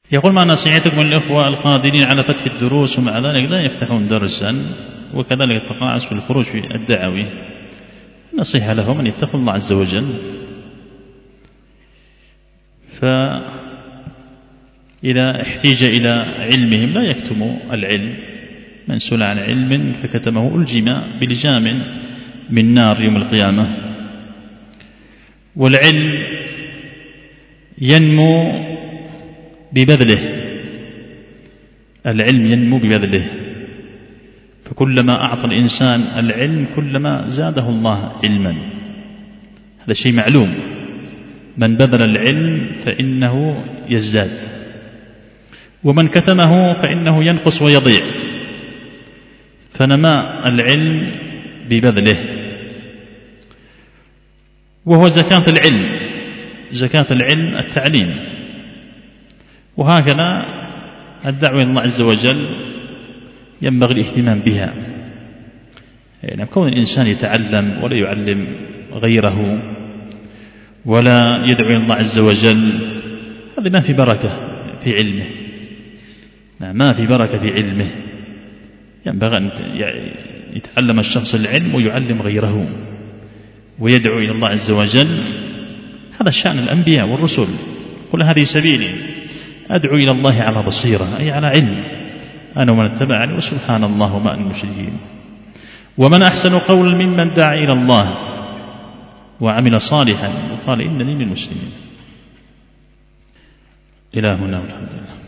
يقول: ما نصيحتكم للإخوة القادرين على فتح الدروس ومع ذلك لا يفتحون درسا وكذلك التقاعس في الخروج في الدعوي؟ النصيحة لهم أن يتقوا الله عز وجل، فإذا احتيج إلى علمهم لا يكتموا العلم. من سئل عن علم فكتمه ألجم بلجام من نار يوم القيامة. والعلم ينمو ببذله، العلم ينمو ببذله، فكلما أعطى الإنسان العلم كلما زاده الله علما، هذا شيء معلوم. من بذل العلم فإنه يزداد، ومن كتمه فإنه ينقص ويضيع. فنماء العلم ببذله، وهو زكاة العلم، زكاة العلم التعليم. وهكذا الدعوة إلى الله عز وجل ينبغي الاهتمام بها. يعني كون الإنسان يتعلم ولا يعلم غيره ولا يدعو إلى الله عز وجل، هذا ما في بركة في علمه، ما في بركة في علمه. ينبغي أن يتعلم الشخص العلم ويعلم غيره ويدعو إلى الله عز وجل. هذا شأن الأنبياء والرسل. قل هذه سبيلي أدعو إلى الله على بصيرة، أي على علم، أنا ومن اتبعني وسبحان الله وما أنا المشركين. ومن أحسن قولا ممن دعا إلى الله وعمل صالحا وقال إنني من المسلمين. إلى هنا والحمد لله.